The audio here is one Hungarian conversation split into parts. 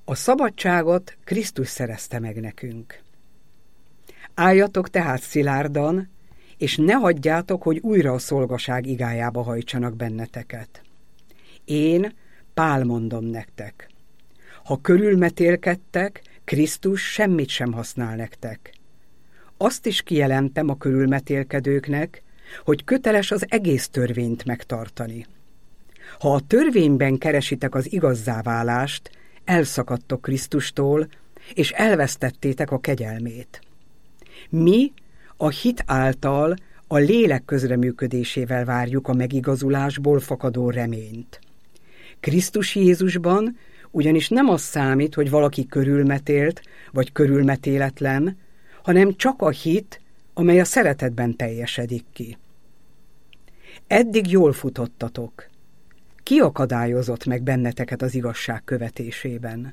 A szabadságot Krisztus szerezte meg nekünk. Álljatok tehát szilárdan, és ne hagyjátok, hogy újra a szolgaság igájába hajtsanak benneteket. Én, Pál mondom nektek, ha körülmetélkedtek, Krisztus semmit sem használ nektek. Azt is kijelentem a körülmetélkedőknek, hogy köteles az egész törvényt megtartani. Ha a törvényben keresitek az igazzáválást, elszakadtok Krisztustól, és elvesztettétek a kegyelmét. Mi a hit által a lélek közreműködésével várjuk a megigazulásból fakadó reményt. Krisztus Jézusban ugyanis nem az számít, hogy valaki körülmetélt vagy körülmetéletlen, hanem csak a hit, amely a szeretetben teljesedik ki. Eddig jól futottatok. Ki akadályozott meg benneteket az igazság követésében?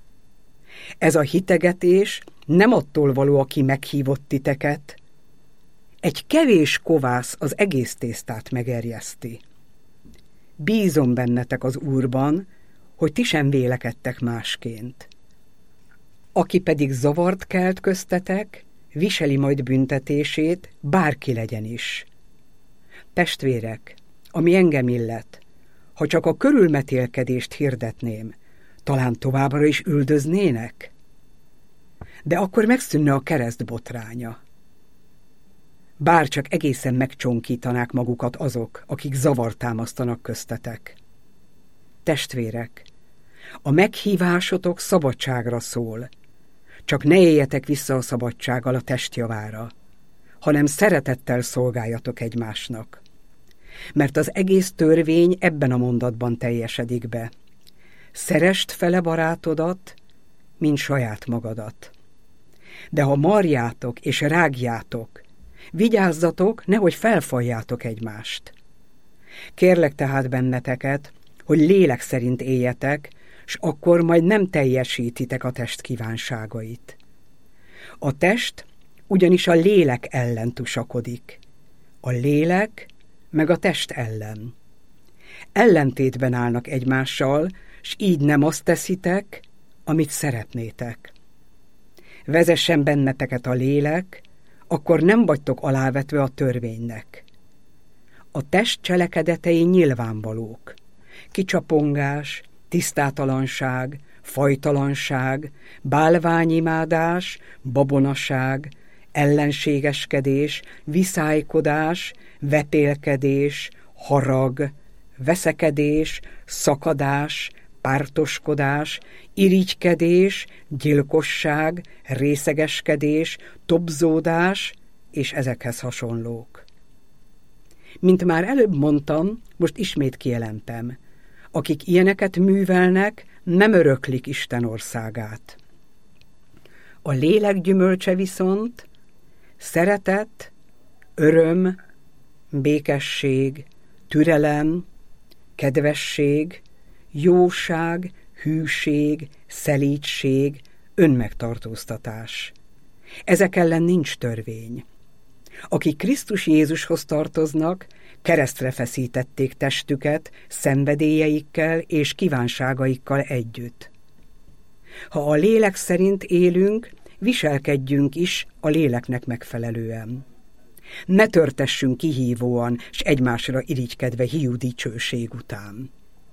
Ez a hitegetés nem attól való, aki meghívott titeket. Egy kevés kovász az egész tésztát megerjeszti. Bízom bennetek az Úrban, hogy ti sem vélekedtek másként. Aki pedig zavart kelt köztetek, viseli majd büntetését, bárki legyen is. Testvérek, ami engem illet, ha csak a körülmetélkedést hirdetném, talán továbbra is üldöznének? De akkor megszűnne a kereszt botránya. Bár csak egészen megcsonkítanák magukat azok, akik zavart támasztanak köztetek. Testvérek, a meghívásotok szabadságra szól, csak ne éljetek vissza a szabadsággal a test javára, hanem szeretettel szolgáljatok egymásnak. Mert az egész törvény ebben a mondatban teljesedik be. Szeresd fele barátodat, mint saját magadat. De ha marjátok és rágjátok, vigyázzatok, nehogy felfaljátok egymást. Kérlek tehát benneteket, hogy lélek szerint éljetek, s akkor majd nem teljesítitek a test kívánságait. A test ugyanis a lélek ellen tusakodik, a lélek meg a test ellen. Ellentétben állnak egymással, s így nem azt teszitek, amit szeretnétek. Vezessen benneteket a lélek, akkor nem vagytok alávetve a törvénynek. A test cselekedetei nyilvánvalók. Kicsapongás, tisztátalanság, fajtalanság, bálványimádás, babonaság, ellenségeskedés, viszálykodás, vetélkedés, harag, veszekedés, szakadás, pártoskodás, irigykedés, gyilkosság, részegeskedés, tobzódás és ezekhez hasonlók. Mint már előbb mondtam, most ismét kijelentem, akik ilyeneket művelnek, nem öröklik Isten országát. A lélek gyümölcse viszont szeretet, öröm, békesség, türelem, kedvesség, jóság, hűség, szelídség, önmegtartóztatás. Ezek ellen nincs törvény. Akik Krisztus Jézushoz tartoznak, keresztre feszítették testüket szenvedélyeikkel és kívánságaikkal együtt. Ha a lélek szerint élünk, viselkedjünk is a léleknek megfelelően. Ne törtessünk kihívóan, s egymásra irigykedve hiú dicsőség után.